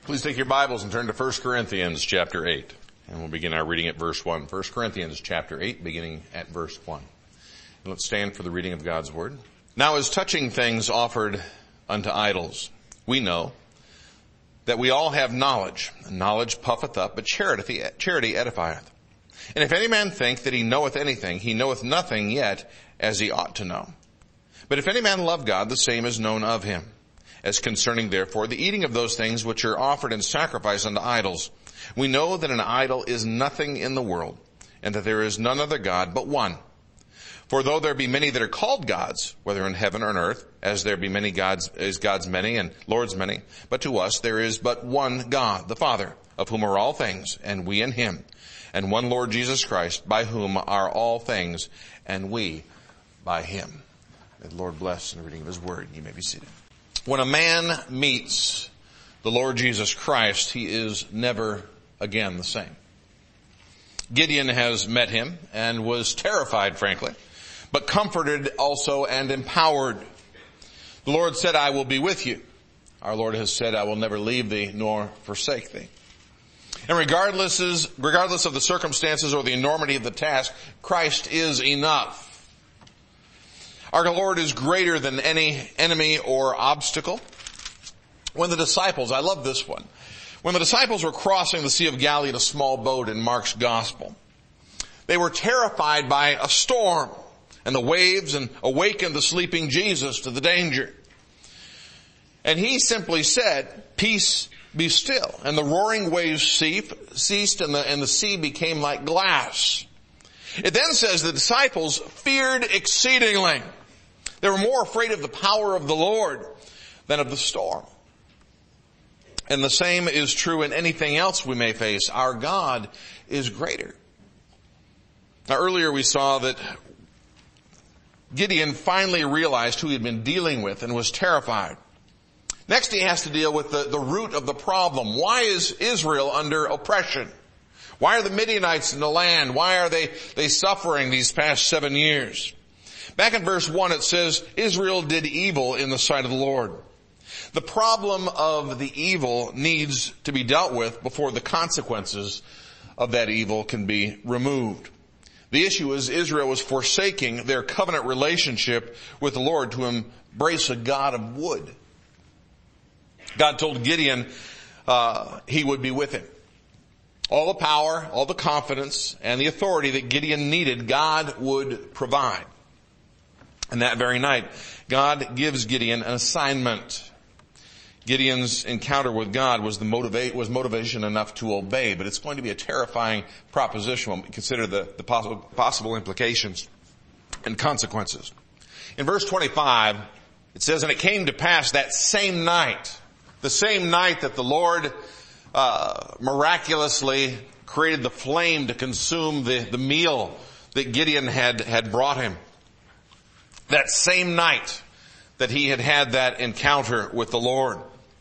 Please take your Bibles and turn to 1 Corinthians chapter 8. And we'll begin our reading at verse 1. 1 Corinthians chapter 8, beginning at verse 1. And let's stand for the reading of God's Word. Now as touching things offered unto idols, we know that we all have knowledge. And knowledge puffeth up, but charity edifieth. And if any man think that he knoweth anything, he knoweth nothing yet as he ought to know. But if any man love God, the same is known of him. As concerning, therefore, the eating of those things which are offered in sacrifice unto idols, we know that an idol is nothing in the world, and that there is none other God but one. For though there be many that are called gods, whether in heaven or on earth, as there be many gods, is God's many and Lord's many, but to us there is but one God, the Father, of whom are all things, and we in him, and one Lord Jesus Christ, by whom are all things, and we by him. May the Lord bless in the reading of his word. You may be seated. When a man meets the Lord Jesus Christ, he is never again the same. Gideon has met him and was terrified, frankly, but comforted also and empowered. The Lord said, I will be with you. Our Lord has said, I will never leave thee nor forsake thee. And regardless of the circumstances or the enormity of the task, Christ is enough. Our Lord is greater than any enemy or obstacle. When the disciples, I love this one, when the disciples were crossing the Sea of Galilee in a small boat in Mark's Gospel, they were terrified by a storm and the waves and awakened the sleeping Jesus to the danger. And he simply said, peace be still. And the roaring waves ceased and the sea became like glass. It then says the disciples feared exceedingly. They were more afraid of the power of the Lord than of the storm. And the same is true in anything else we may face. Our God is greater. Now earlier we saw that Gideon finally realized who he had been dealing with and was terrified. Next he has to deal with the root of the problem. Why is Israel under oppression? Why are the Midianites in the land? Why are they suffering these past 7 years? Back in verse 1 it says, Israel did evil in the sight of the Lord. The problem of the evil needs to be dealt with before the consequences of that evil can be removed. The issue is Israel was forsaking their covenant relationship with the Lord to embrace a God of wood. God told Gideon he would be with him. All the power, all the confidence, and the authority that Gideon needed, God would provide. And that very night, God gives Gideon an assignment. Gideon's encounter with God was motivation enough to obey, but it's going to be a terrifying proposition when we consider the possible implications and consequences. In verse 25, it says, and it came to pass that same night, the same night that the Lord miraculously created the flame to consume the meal that Gideon had brought him. That same night that he had that encounter with the Lord.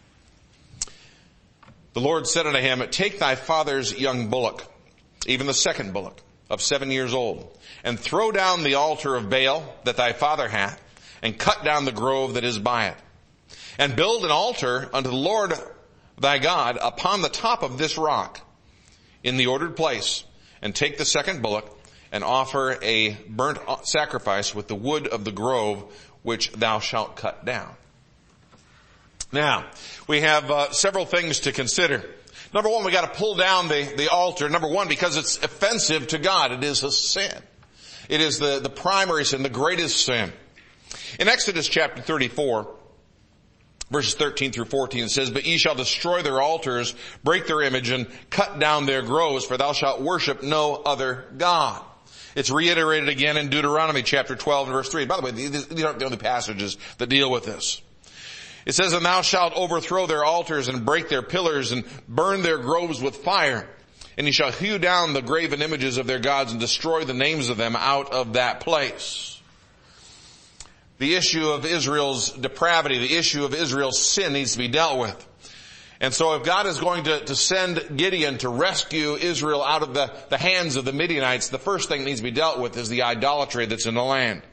The Lord said unto him, take thy father's young bullock, even the second bullock, of 7 years old, and throw down the altar of Baal that thy father hath, and cut down the grove that is by it. And build an altar unto the Lord thy God upon the top of this rock, in the ordered place, and take the second bullock, and offer a burnt sacrifice with the wood of the grove which thou shalt cut down. Now, we have several things to consider. Number one, we got to pull down the altar. Number one, because it's offensive to God. It is a sin. It is the primary sin, the greatest sin. In Exodus chapter 34, verses 13 through 14, it says, but ye shall destroy their altars, break their image, and cut down their groves, for thou shalt worship no other God. It's reiterated again in Deuteronomy chapter 12 and verse 3. By the way, these aren't the only passages that deal with this. It says, and thou shalt overthrow their altars and break their pillars and burn their groves with fire. And ye shall hew down the graven images of their gods and destroy the names of them out of that place. The issue of Israel's depravity, the issue of Israel's sin needs to be dealt with. And so if God is going to send Gideon to rescue Israel out of the hands of the Midianites, the first thing that needs to be dealt with is the idolatry that's in the land.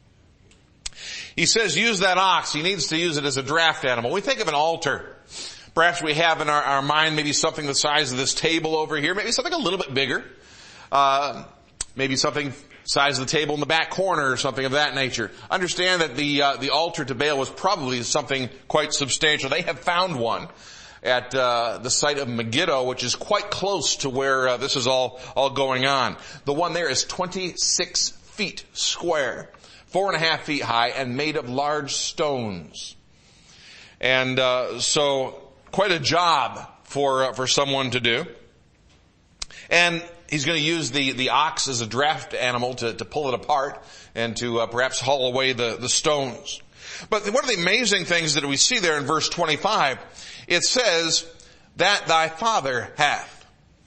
He says use that ox. He needs to use it as a draft animal. We think of an altar. Perhaps we have in our mind maybe something the size of this table over here, maybe something a little bit bigger, maybe something size of the table in the back corner or something of that nature. Understand that the altar to Baal was probably something quite substantial. They have found one at the site of Megiddo, which is quite close to where this is all going on. The one there is 26 feet square, 4.5 feet high, and made of large stones. And so quite a job for someone to do. And he's going to use the ox as a draft animal to pull it apart and to perhaps haul away the stones. But one of the amazing things that we see there in verse 25, it says, that thy father hath.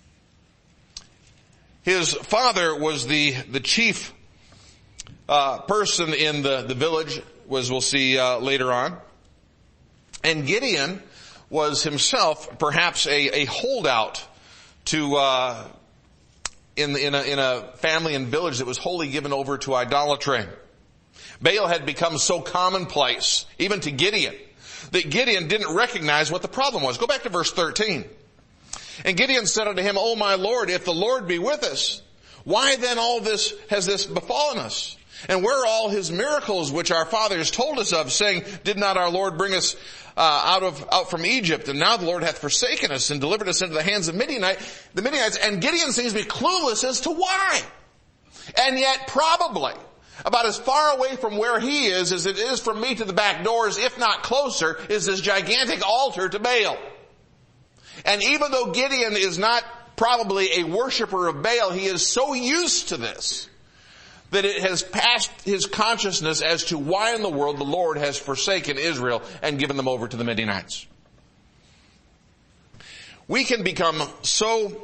His father was the chief person in the village, as we'll see later on. And Gideon was himself perhaps a holdout to in a family and village that was wholly given over to idolatry. Baal had become so commonplace, even to Gideon, that Gideon didn't recognize what the problem was. Go back to verse 13. And Gideon said unto him, O my Lord, if the Lord be with us, why then has this befallen us? And where are all his miracles which our fathers told us of, saying, did not our Lord bring us out from Egypt? And now the Lord hath forsaken us and delivered us into the hands of the Midianites. And Gideon seems to be clueless as to why. And yet probably about as far away from where he is as it is from me to the back doors, if not closer, is this gigantic altar to Baal. And even though Gideon is not probably a worshiper of Baal, he is so used to this that it has passed his consciousness as to why in the world the Lord has forsaken Israel and given them over to the Midianites. We can become so,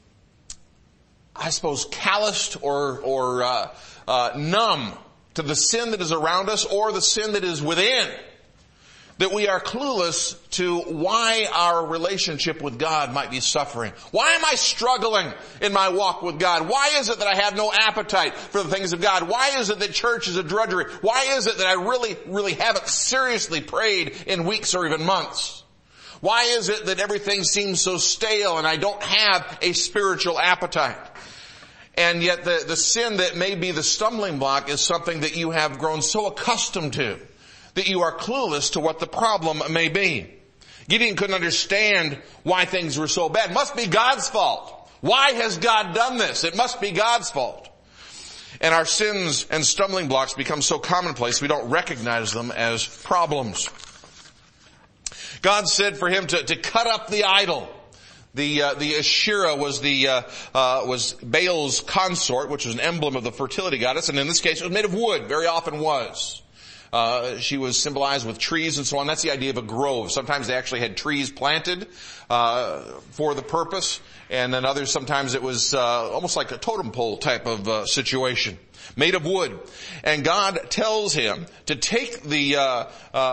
I suppose, calloused or numb to the sin that is around us or the sin that is within, that we are clueless to why our relationship with God might be suffering. Why am I struggling in my walk with God? Why is it that I have no appetite for the things of God? Why is it that church is a drudgery? Why is it that I really haven't seriously prayed in weeks or even months? Why is it that everything seems so stale and I don't have a spiritual appetite? And yet the sin that may be the stumbling block is something that you have grown so accustomed to that you are clueless to what the problem may be. Gideon couldn't understand why things were so bad. It must be God's fault. Why has God done this? It must be God's fault. And our sins and stumbling blocks become so commonplace we don't recognize them as problems. God said for him to cut up the idol. The Asherah was was Baal's consort, which was an emblem of the fertility goddess, and in this case it was made of wood, very often was. She was symbolized with trees and so on. That's the idea of a grove. Sometimes they actually had trees planted for the purpose, and then others sometimes it was almost like a totem pole type of situation, made of wood. And God tells him to take the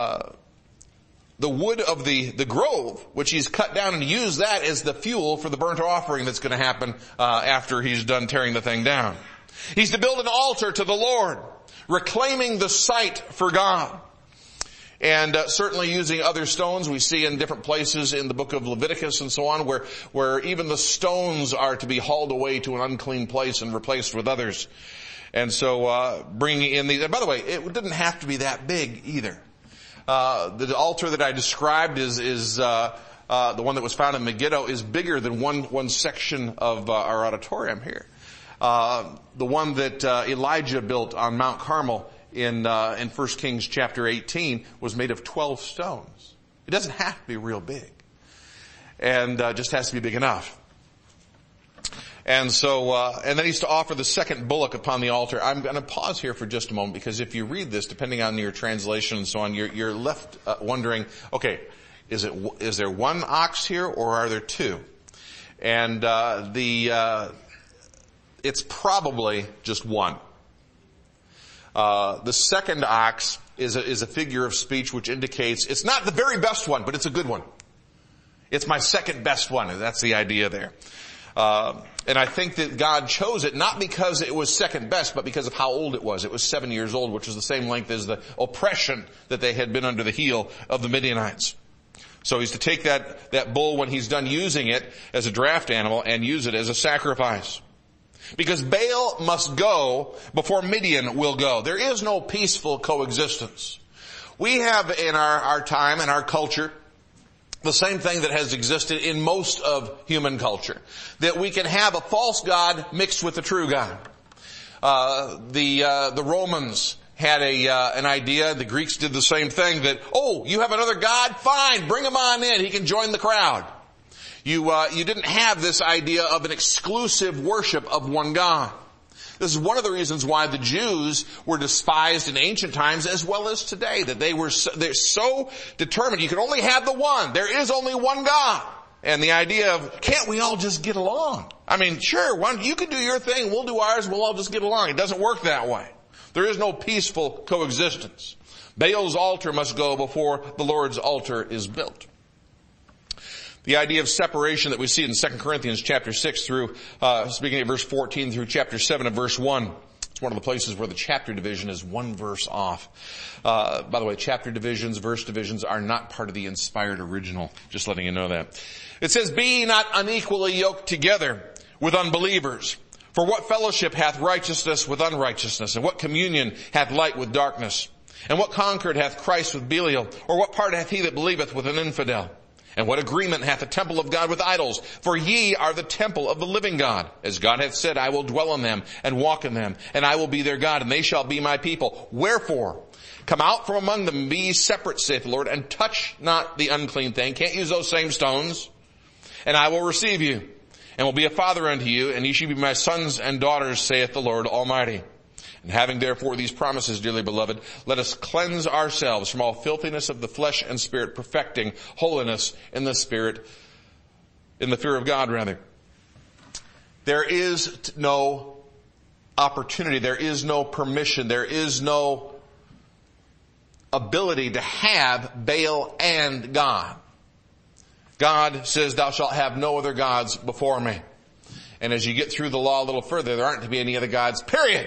wood of the grove, which he's cut down, and use that as the fuel for the burnt offering that's going to happen after he's done tearing the thing down. He's to build an altar to the Lord, reclaiming the site for God. And certainly using other stones. We see in different places in the book of Leviticus and so on where even the stones are to be hauled away to an unclean place and replaced with others. And so bringing in these, and by the way, it didn't have to be that big either. The altar that I described is the one that was found in Megiddo is bigger than one section of our auditorium here. The one that Elijah built on Mount Carmel in 1 Kings chapter 18 was made of 12 stones. It doesn't have to be real big. And just has to be big enough. And so, and then he's to offer the second bullock upon the altar. I'm going to pause here for just a moment because if you read this, depending on your translation and so on, you're left wondering, okay, is there one ox here or are there two? And it's probably just one. The second ox is a figure of speech which indicates it's not the very best one, but it's a good one. It's my second best one. That's the idea there. And I think that God chose it not because it was second best, but because of how old it was. It was 7 years old, which was the same length as the oppression that they had been under the heel of the Midianites. So he's to take that bull when he's done using it as a draft animal and use it as a sacrifice. Because Baal must go before Midian will go. There is no peaceful coexistence. We have in our time and our culture the same thing that has existed in most of human culture. That we can have a false god mixed with the true God. The Romans had an idea, the Greeks did the same thing, that, oh, you have another god? Fine, bring him on in, he can join the crowd. You didn't have this idea of an exclusive worship of one God. This is one of the reasons why the Jews were despised in ancient times as well as today, that they're so determined, you can only have the one, there is only one God. And the idea of, can't we all just get along? I mean, sure, you can do your thing, we'll do ours, we'll all just get along. It doesn't work that way. There is no peaceful coexistence. Baal's altar must go before the Lord's altar is built. The idea of separation that we see in 2 Corinthians chapter 6 through, beginning at verse 14 through chapter 7 and verse 1. It's one of the places where the chapter division is one verse off. By the way, chapter divisions, verse divisions are not part of the inspired original. Just letting you know that. It says, "Be ye not unequally yoked together with unbelievers. For what fellowship hath righteousness with unrighteousness? And what communion hath light with darkness? And what concord hath Christ with Belial? Or what part hath he that believeth with an infidel? And what agreement hath the temple of God with idols? For ye are the temple of the living God. As God hath said, I will dwell in them and walk in them, and I will be their God, and they shall be my people. Wherefore, come out from among them, and be ye separate, saith the Lord, and touch not the unclean thing." Can't use those same stones. "And I will receive you, and will be a father unto you, and ye shall be my sons and daughters, saith the Lord Almighty. And having therefore these promises, dearly beloved, let us cleanse ourselves from all filthiness of the flesh and spirit, perfecting holiness in the spirit, in the fear of God, rather." There is no opportunity, there is no permission, there is no ability to have Baal and God. God says, "Thou shalt have no other gods before me." And as you get through the law a little further, there aren't to be any other gods, period.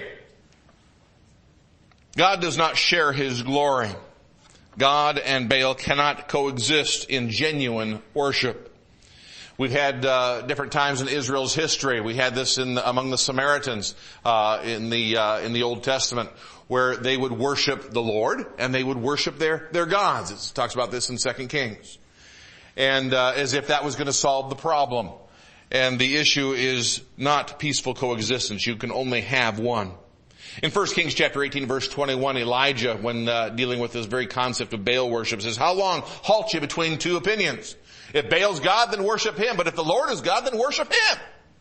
God does not share His glory. God and Baal cannot coexist in genuine worship. We've had different times in Israel's history. We had this among the Samaritans in the Old Testament, where they would worship the Lord and they would worship their gods. It talks about this in 2 Kings. And as if that was going to solve the problem. And the issue is not peaceful coexistence. You can only have one. In 1 Kings chapter 18 verse 21, Elijah, when dealing with this very concept of Baal worship, says, "How long halt you between two opinions? If Baal's God, then worship him. But if the Lord is God, then worship him."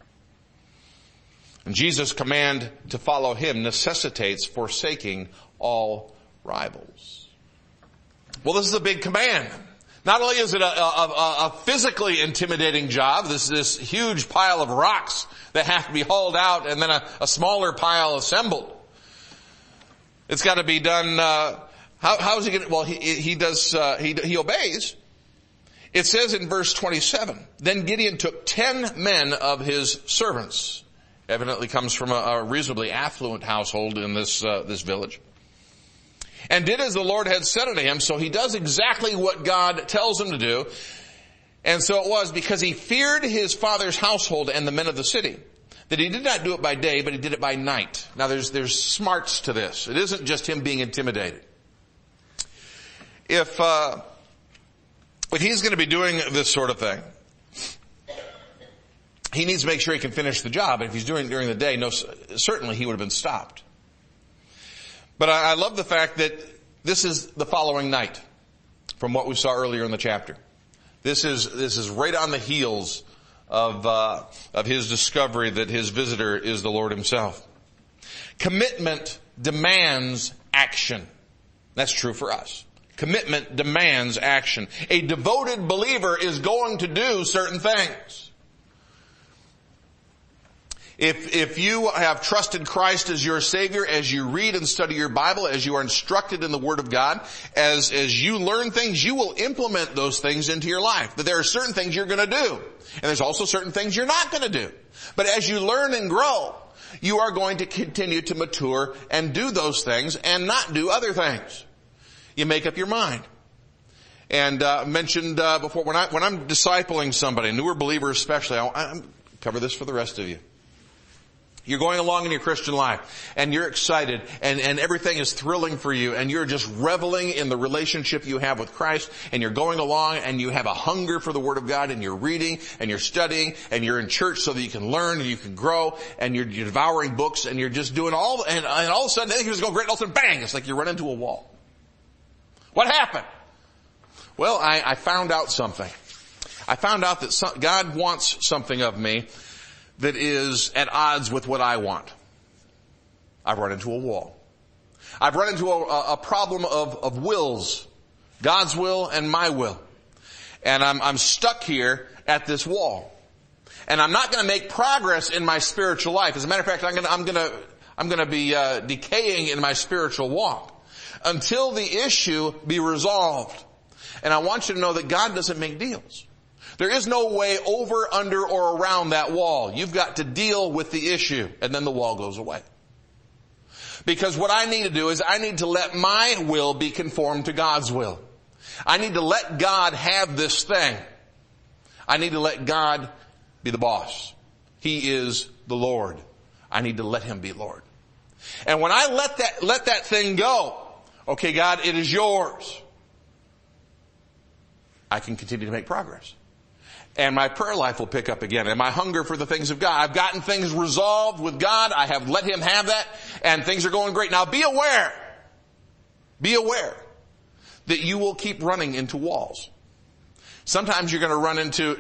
And Jesus' command to follow him necessitates forsaking all rivals. Well, this is a big command. Not only is it a physically intimidating job, this huge pile of rocks that have to be hauled out and then a smaller pile assembled. It's got to be done. How is he going to? Well, he obeys. It says in verse 27, "Then Gideon took 10 men of his servants." Evidently comes from a reasonably affluent household in this village. "And did as the Lord had said unto him." So he does exactly what God tells him to do. And so it was because he feared his father's household and the men of the city, that he did not do it by day, but he did it by night. Now there's smarts to this. It isn't just him being intimidated. If he's going to be doing this sort of thing, he needs to make sure he can finish the job. And if he's doing it during the day, certainly he would have been stopped. But I love the fact that this is the following night from what we saw earlier in the chapter. This is right on the heels of his discovery that his visitor is the Lord himself. Commitment demands action. That's true for us. Commitment demands action. A devoted believer is going to do certain things. If you have trusted Christ as your Savior, as you read and study your Bible, as you are instructed in the Word of God, as you learn things, you will implement those things into your life. That there are certain things you're going to do. And there's also certain things you're not going to do. But as you learn and grow, you are going to continue to mature and do those things and not do other things. You make up your mind. And mentioned before, when I'm discipling somebody, a newer believer especially, I cover this for the rest of you. You're going along in your Christian life, and you're excited, and everything is thrilling for you, and you're just reveling in the relationship you have with Christ, and you're going along, and you have a hunger for the Word of God, and you're reading, and you're studying, and you're in church so that you can learn, and you can grow, and you're devouring books, and you're just doing all, and all of a sudden, everything's going great, and all of a sudden, bang! It's like you run into a wall. What happened? Well, I found out something. I found out that God wants something of me that is at odds with what I want. I've run into a wall. I've run into a problem of wills. God's will and my will. And I'm stuck here at this wall. And I'm not going to make progress in my spiritual life. As a matter of fact, I'm going to be decaying in my spiritual walk until the issue be resolved. And I want you to know that God doesn't make deals. There is no way over, under, or around that wall. You've got to deal with the issue, and then the wall goes away. Because what I need to do is I need to let my will be conformed to God's will. I need to let God have this thing. I need to let God be the boss. He is the Lord. I need to let Him be Lord. And when I let that thing go, okay, God, it is yours, I can continue to make progress. And my prayer life will pick up again. And my hunger for the things of God. I've gotten things resolved with God. I have let Him have that. And things are going great. Now be aware that you will keep running into walls. Sometimes you're going to run into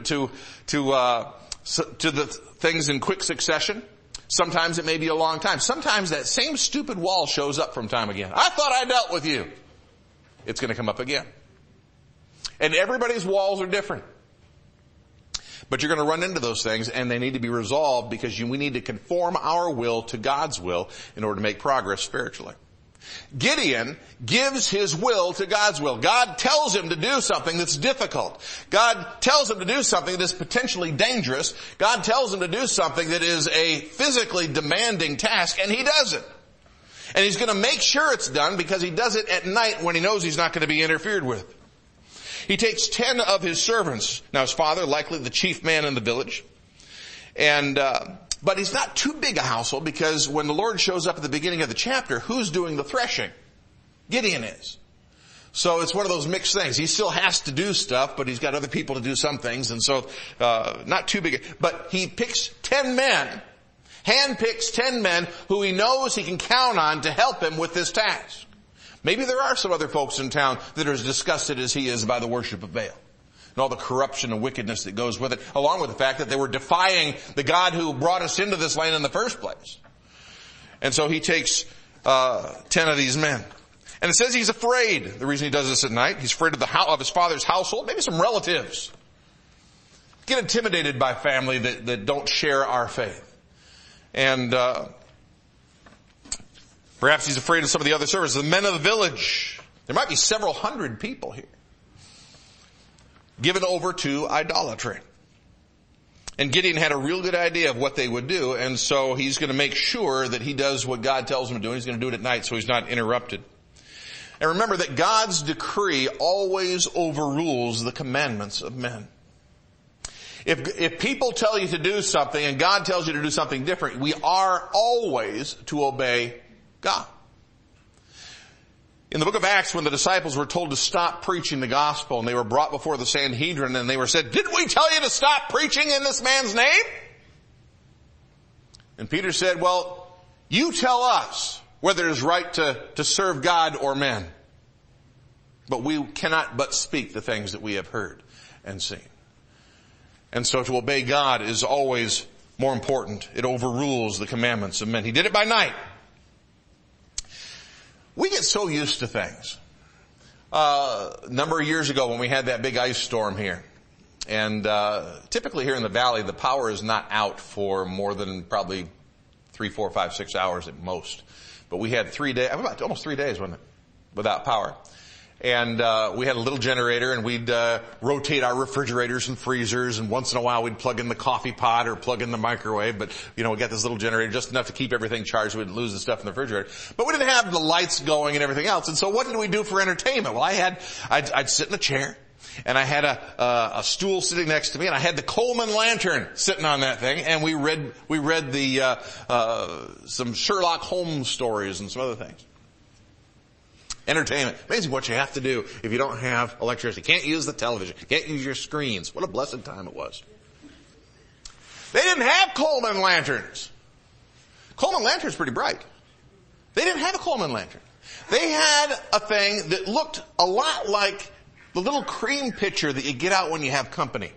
the things in quick succession. Sometimes it may be a long time. Sometimes that same stupid wall shows up from time again. I thought I dealt with you. It's going to come up again. And everybody's walls are different. But you're going to run into those things, and they need to be resolved because we need to conform our will to God's will in order to make progress spiritually. Gideon gives his will to God's will. God tells him to do something that's difficult. God tells him to do something that is potentially dangerous. God tells him to do something that is a physically demanding task, and he does it. And he's going to make sure it's done because he does it at night when he knows he's not going to be interfered with. He takes 10 of his servants. Now his father, likely the chief man in the village. But he's not too big a household because when the Lord shows up at the beginning of the chapter, who's doing the threshing? Gideon is. So it's one of those mixed things. He still has to do stuff, but he's got other people to do some things. And so, not too big. But he picks 10 men, handpicks 10 men who he knows he can count on to help him with this task. Maybe there are some other folks in town that are as disgusted as he is by the worship of Baal and all the corruption and wickedness that goes with it, along with the fact that they were defying the God who brought us into this land in the first place. And so he takes 10 of these men. And it says he's afraid. The reason he does this at night, he's afraid of his father's household, maybe some relatives. Get intimidated by family that don't share our faith. And perhaps he's afraid of some of the other servants, the men of the village. There might be several hundred people here given over to idolatry. And Gideon had a real good idea of what they would do, and so he's going to make sure that he does what God tells him to do, and he's going to do it at night so he's not interrupted. And remember that God's decree always overrules the commandments of men. If people tell you to do something and God tells you to do something different, we are always to obey God. In the book of Acts, when the disciples were told to stop preaching the gospel and they were brought before the Sanhedrin and they were said, "Didn't we tell you to stop preaching in this man's name?" And Peter said, "Well, you tell us whether it is right to serve God or men. But we cannot but speak the things that we have heard and seen." And so to obey God is always more important. It overrules the commandments of men. He did it by night. We get so used to things. A number of years ago when we had that big ice storm here, and typically here in the valley the power is not out for more than probably 3, 4, 5, 6 hours at most. But we had 3 days, almost 3 days, wasn't it, without power. And we had a little generator, and we'd rotate our refrigerators and freezers, and once in a while we'd plug in the coffee pot or plug in the microwave. But, we got this little generator just enough to keep everything charged so we didn't lose the stuff in the refrigerator. But we didn't have the lights going and everything else. And so what did we do for entertainment? Well, I'd sit in a chair, And I had a stool sitting next to me, and I had the Coleman lantern sitting on that thing, and we read some Sherlock Holmes stories and some other things. Entertainment. Amazing what you have to do if you don't have electricity. Can't use the television. Can't use your screens. What a blessed time it was. They didn't have Coleman lanterns. Coleman lantern's pretty bright. They didn't have a Coleman lantern. They had a thing that looked a lot like the little cream pitcher that you get out when you have company.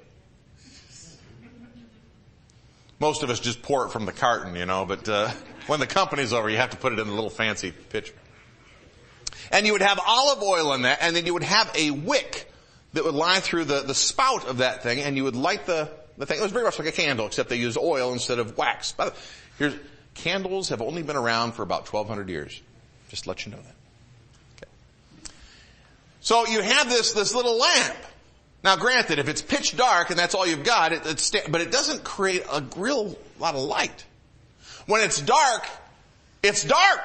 Most of us just pour it from the carton, but when the company's over, you have to put it in a little fancy pitcher. And you would have olive oil in that, and then you would have a wick that would lie through the spout of that thing, and you would light the thing. It was very much like a candle, except they used oil instead of wax. By the way, candles have only been around for about 1,200 years. Just to let you know that. Okay. So you have this little lamp. Now granted, if it's pitch dark and that's all you've got, but it doesn't create a real lot of light. When it's dark, it's dark.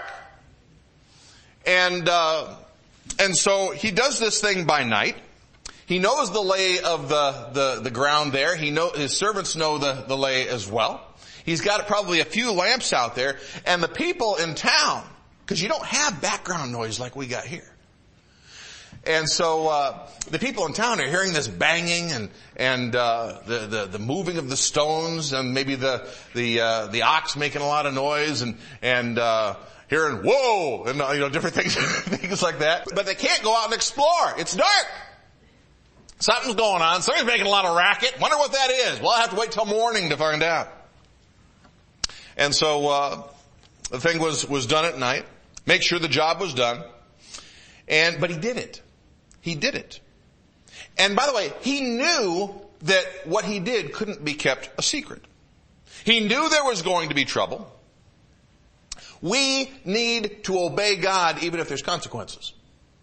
And so he does this thing by night. He knows the lay of the ground there. His servants know the lay as well. He's got probably a few lamps out there, and the people in town, because you don't have background noise like we got here. And so, the people in town are hearing this banging and the moving of the stones, and maybe the ox making a lot of noise and hearing whoa and different things like that. But they can't go out and explore. It's dark. Something's going on. Somebody's making a lot of racket. Wonder what that is. Well, I'll have to wait till morning to find out. And so the thing was done at night. Make sure the job was done. But he did it. He did it. And by the way, he knew that what he did couldn't be kept a secret. He knew there was going to be trouble. We need to obey God even if there's consequences.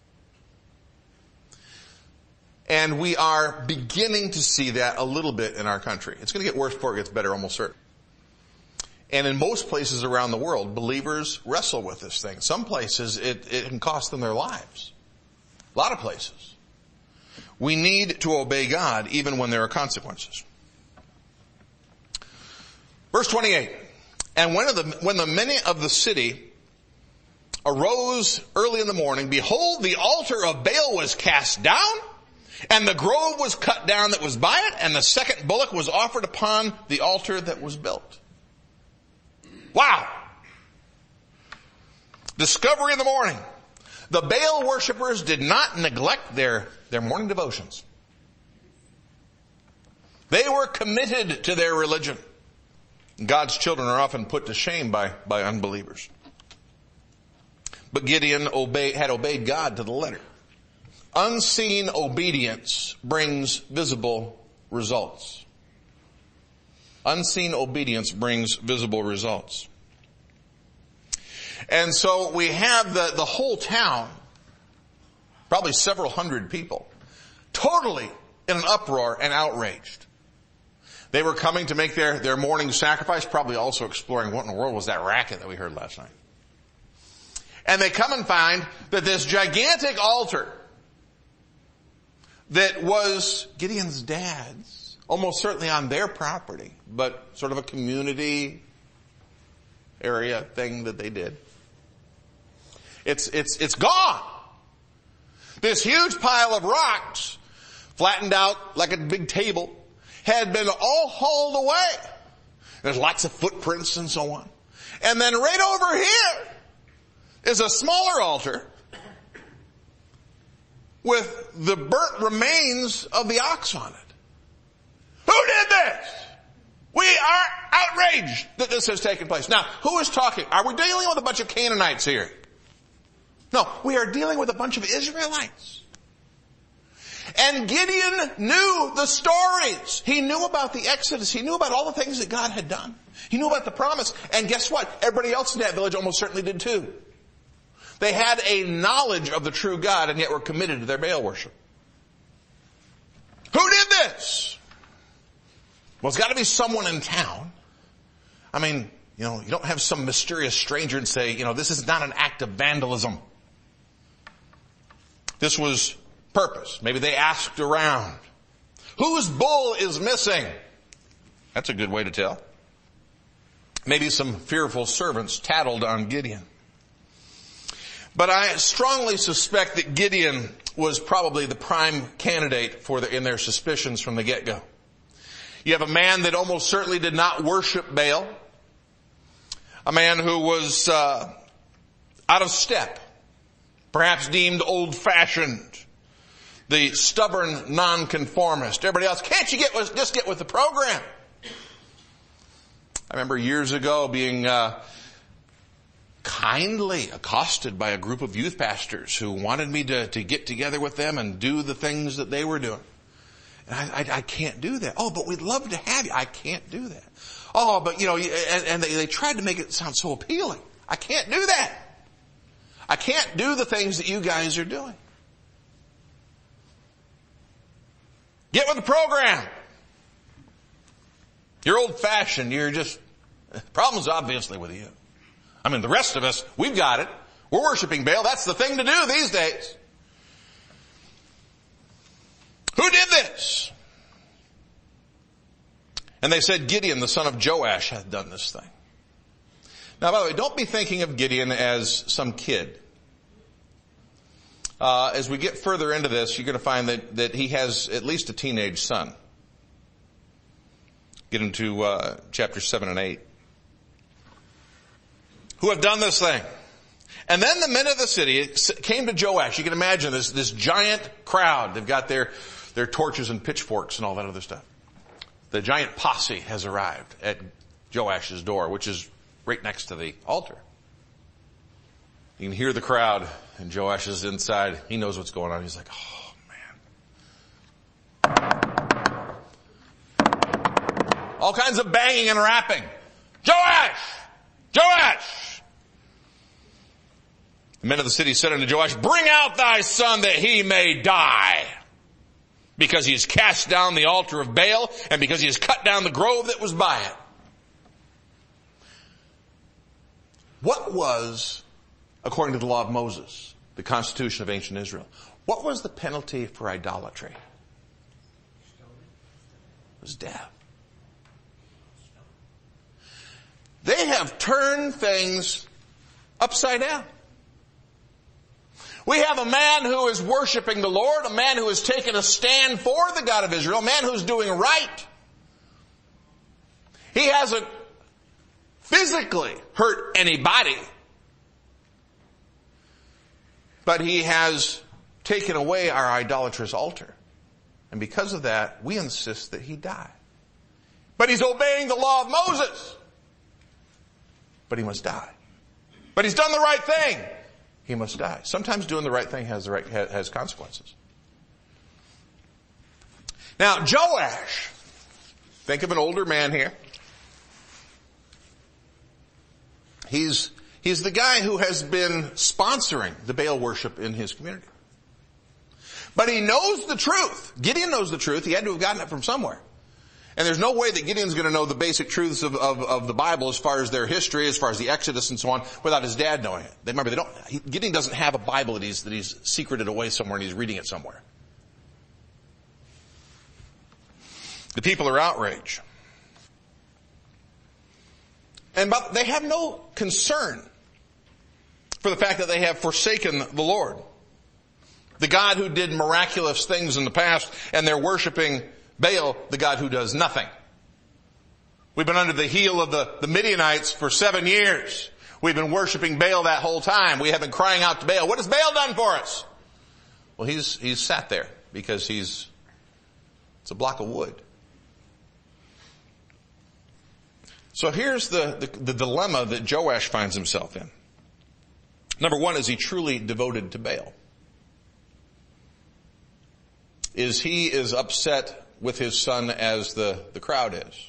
And we are beginning to see that a little bit in our country. It's going to get worse before it gets better, almost certain. And in most places around the world, believers wrestle with this thing. Some places, it can cost them their lives. A lot of places. We need to obey God even when there are consequences. Verse 28. And when the men of the city arose early in the morning, behold, the altar of Baal was cast down, and the grove was cut down that was by it, and the second bullock was offered upon the altar that was built. Wow. Discovery in the morning. The Baal worshipers did not neglect their morning devotions. They were committed to their religion. God's children are often put to shame by unbelievers. But Gideon had obeyed God to the letter. Unseen obedience brings visible results. Unseen obedience brings visible results. And so we have the whole town, probably several hundred people, totally in an uproar and outraged. They were coming to make their morning sacrifice, probably also exploring what in the world was that racket that we heard last night. And they come and find that this gigantic altar that was Gideon's dad's, almost certainly on their property, but sort of a community area thing that they did. It's gone. This huge pile of rocks, flattened out like a big table, had been all hauled away. There's lots of footprints and so on. And then right over here is a smaller altar with the burnt remains of the ox on it. Who did this? We are outraged that this has taken place. Now, who is talking? Are we dealing with a bunch of Canaanites here? No, we are dealing with a bunch of Israelites. And Gideon knew the stories. He knew about the Exodus. He knew about all the things that God had done. He knew about the promise. And guess what? Everybody else in that village almost certainly did too. They had a knowledge of the true God and yet were committed to their Baal worship. Who did this? Well, it's got to be someone in town. I mean, you don't have some mysterious stranger and say, this is not an act of vandalism. This was purpose. Maybe they asked around. Whose bull is missing? That's a good way to tell. Maybe some fearful servants tattled on Gideon. But I strongly suspect that Gideon was probably the prime candidate in their suspicions from the get-go. You have a man that almost certainly did not worship Baal. A man who was out of step. Perhaps deemed old-fashioned. The stubborn nonconformist. Everybody else, can't you just get with the program? I remember years ago being kindly accosted by a group of youth pastors who wanted me to get together with them and do the things that they were doing. And I can't do that. Oh, but we'd love to have you. I can't do that. Oh, but and they tried to make it sound so appealing. I can't do that. I can't do the things that you guys are doing. Get with the program. You're old-fashioned. Problem's obviously with you. I mean, the rest of us, we've got it. We're worshiping Baal. That's the thing to do these days. Who did this? And they said, Gideon, the son of Joash, hath done this thing. Now, by the way, don't be thinking of Gideon as some kid. As we get further into this, you're going to find that he has at least a teenage son. Get into chapters 7 and 8. Who have done this thing. And then the men of the city came to Joash. You can imagine this giant crowd. They've got their torches and pitchforks and all that other stuff. The giant posse has arrived at Joash's door, which is right next to the altar. You can hear the crowd, and Joash is inside. He knows what's going on. He's like, oh, man. All kinds of banging and rapping. Joash! Joash! The men of the city said unto Joash, bring out thy son that he may die, because he has cast down the altar of Baal, and because he has cut down the grove that was by it. What was, according to the law of Moses, the constitution of ancient Israel, what was the penalty for idolatry? It was death. They have turned things upside down. We have a man who is worshiping the Lord, a man who has taken a stand for the God of Israel, a man who's doing right. He hasn't physically hurt anybody, but he has taken away our idolatrous altar. And because of that, we insist that he die. But he's obeying the law of Moses. But he must die. But he's done the right thing. He must die. Sometimes doing the right thing has consequences. Now, Joash, think of an older man here. He's the guy who has been sponsoring the Baal worship in his community. But he knows the truth. Gideon knows the truth. He had to have gotten it from somewhere. And there's no way that Gideon's going to know the basic truths of the Bible as far as their history, as far as the Exodus and so on, without his dad knowing it. Remember, Gideon doesn't have a Bible that he's secreted away somewhere and he's reading it somewhere. The people are outraged. But they have no concern for the fact that they have forsaken the Lord. The God who did miraculous things in the past, and they're worshiping Baal, the God who does nothing. We've been under the heel of the Midianites for 7 years. We've been worshiping Baal that whole time. We have been crying out to Baal. What has Baal done for us? Well, he's sat there because it's a block of wood. So here's the dilemma that Joash finds himself in. Number one, is he truly devoted to Baal? Is he as upset with his son as the crowd is?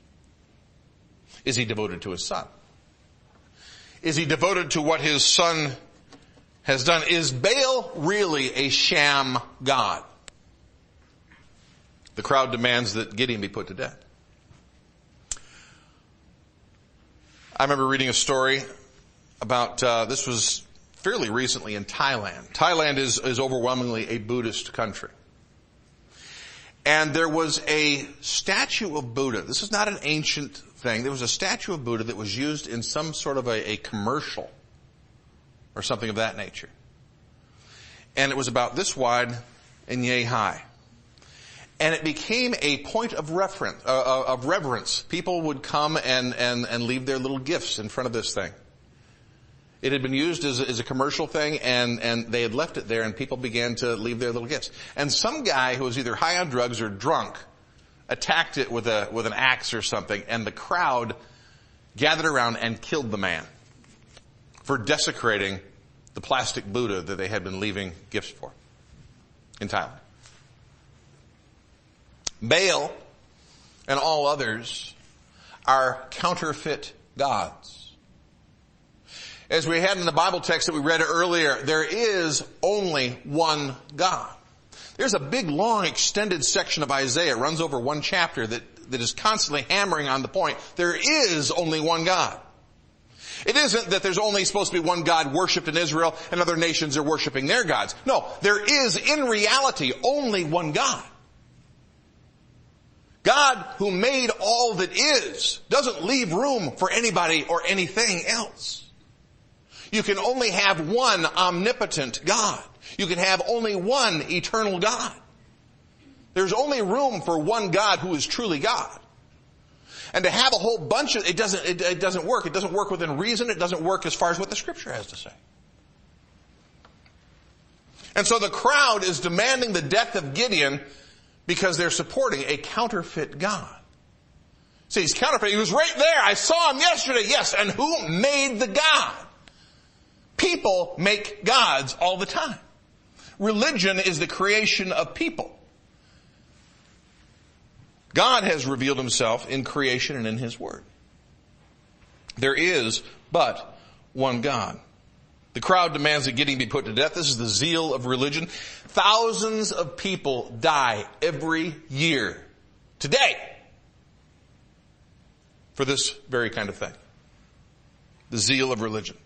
Is he devoted to his son? Is he devoted to what his son has done? Is Baal really a sham god? The crowd demands that Gideon be put to death. I remember reading a story about, this was fairly recently in Thailand. Thailand is overwhelmingly a Buddhist country. And there was a statue of Buddha. This is not an ancient thing. There was a statue of Buddha that was used in some sort of a commercial or something of that nature. And it was about this wide and yay high. And it became a point of reverence. People would come and leave their little gifts in front of this thing. It had been used as a commercial thing, and they had left it there, and people began to leave their little gifts. And some guy who was either high on drugs or drunk attacked it with an axe or something, and the crowd gathered around and killed the man for desecrating the plastic Buddha that they had been leaving gifts for in Thailand. Baal and all others are counterfeit gods. As we had in the Bible text that we read earlier, there is only one God. There's a big, long, extended section of Isaiah, runs over one chapter, that is constantly hammering on the point. There is only one God. It isn't that there's only supposed to be one God worshipped in Israel and other nations are worshiping their gods. No, there is in reality only one God. God who made all that is doesn't leave room for anybody or anything else. You can only have one omnipotent God. You can have only one eternal God. There's only room for one God who is truly God. And to have a whole bunch of, it doesn't work. It doesn't work within reason. It doesn't work as far as what the Scripture has to say. And so the crowd is demanding the death of Gideon because they're supporting a counterfeit God. See, he's counterfeit. He was right there. I saw him yesterday. Yes. And who made the God? People make gods all the time. Religion is the creation of people. God has revealed himself in creation and in his word. There is but one God. The crowd demands that Gideon be put to death. This is the zeal of religion. Thousands of people die every year today for this very kind of thing. The zeal of religion.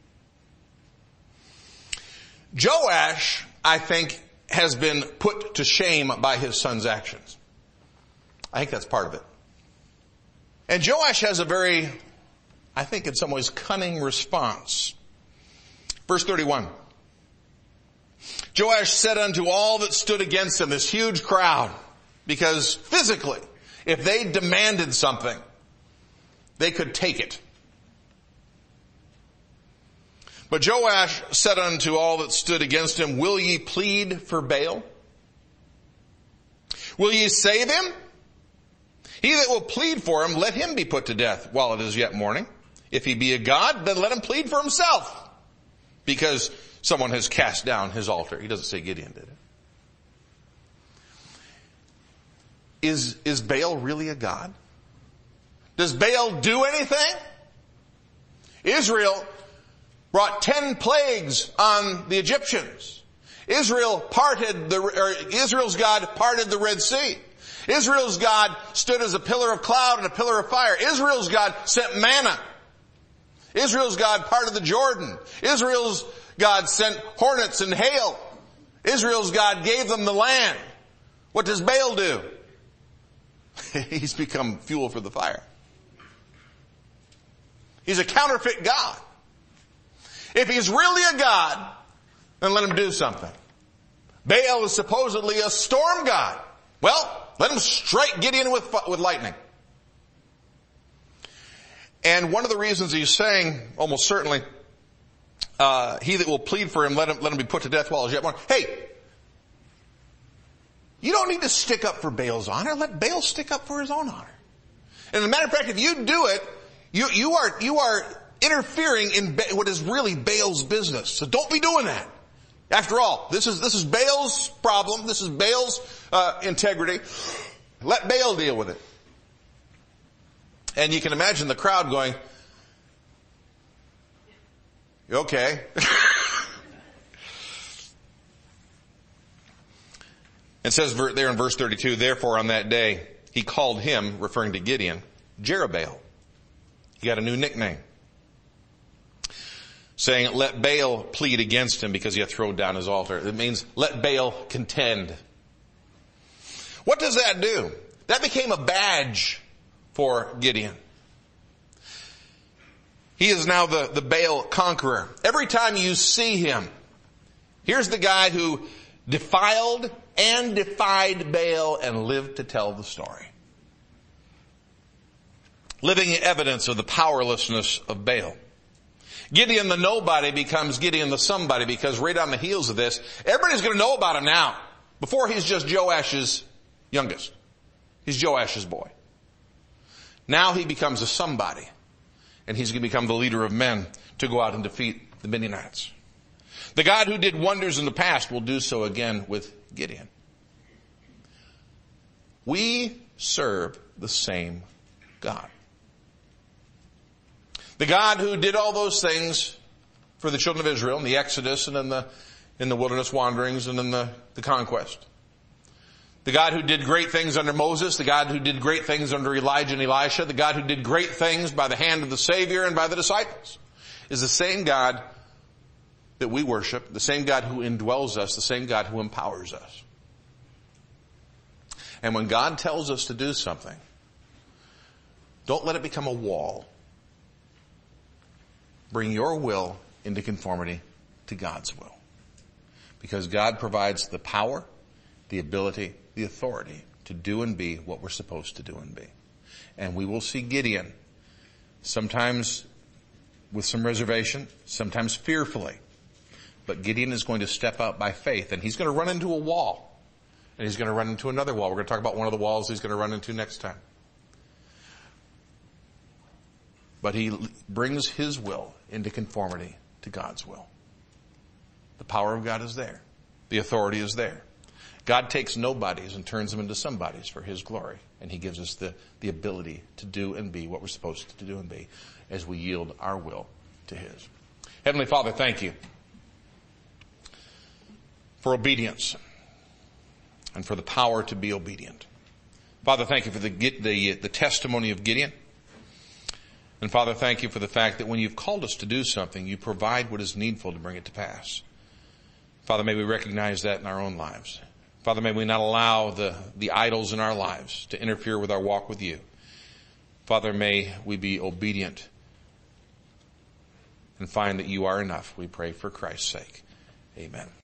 Joash, I think, has been put to shame by his son's actions. I think that's part of it. And Joash has a very, I think in some ways, cunning response. Verse 31. Joash said unto all that stood against him, this huge crowd, because physically, if they demanded something, they could take it. But Joash said unto all that stood against him, will ye plead for Baal? Will ye save him? He that will plead for him, let him be put to death while it is yet morning. If he be a god, then let him plead for himself, because someone has cast down his altar. He doesn't say Gideon did it. Is Baal really a god? Does Baal do anything? Israel brought 10 plagues on the Egyptians. Israel's God parted the Red Sea. Israel's God stood as a pillar of cloud and a pillar of fire. Israel's God sent manna. Israel's God parted the Jordan. Israel's God sent hornets and hail. Israel's God gave them the land. What does Baal do? He's become fuel for the fire. He's a counterfeit God. If he's really a God, then let him do something. Baal is supposedly a storm god. Well, let him strike Gideon with lightning. And one of the reasons he's saying, almost certainly, he that will plead for him, let him be put to death while he's yet morning. Hey, you don't need to stick up for Baal's honor. Let Baal stick up for his own honor. And as a matter of fact, if you do it, you are interfering in what is really Baal's business. So don't be doing that. After all, this is Baal's problem. This is Baal's integrity. Let Baal deal with it. And you can imagine the crowd going, okay. It says there in verse 32, therefore on that day he called him, referring to Gideon, Jerubbaal. He got a new nickname. saying, let Baal plead against him because he hath thrown down his altar. It means let Baal contend. What does that do? That became a badge for Gideon. He is now the Baal conqueror. Every time you see him, here's the guy who defiled and defied Baal and lived to tell the story. Living evidence of the powerlessness of Baal. Gideon the nobody becomes Gideon the somebody, because right on the heels of this, everybody's going to know about him now. Before, he's just Joash's youngest. He's Joash's boy. Now he becomes a somebody. And he's going to become the leader of men to go out and defeat the Midianites. The God who did wonders in the past will do so again with Gideon. We serve the same God. The God who did all those things for the children of Israel in the Exodus and in the wilderness wanderings and in the conquest. The God who did great things under Moses, the God who did great things under Elijah and Elisha, the God who did great things by the hand of the Savior and by the disciples, is the same God that we worship, the same God who indwells us, the same God who empowers us. And when God tells us to do something, don't let it become a wall. Bring your will into conformity to God's will. Because God provides the power, the ability, the authority to do and be what we're supposed to do and be. And we will see Gideon, sometimes with some reservation, sometimes fearfully. But Gideon is going to step out by faith, and he's going to run into a wall. And he's going to run into another wall. We're going to talk about one of the walls he's going to run into next time. But he brings his will into conformity to God's will. The power of God is there. The authority is there. God takes nobodies and turns them into somebodies for his glory. And he gives us the ability to do and be what we're supposed to do and be as we yield our will to his. Heavenly Father, thank you for obedience and for the power to be obedient. Father, thank you for the testimony of Gideon. And Father, thank you for the fact that when you've called us to do something, you provide what is needful to bring it to pass. Father, may we recognize that in our own lives. Father, may we not allow the idols in our lives to interfere with our walk with you. Father, may we be obedient and find that you are enough. We pray for Christ's sake. Amen.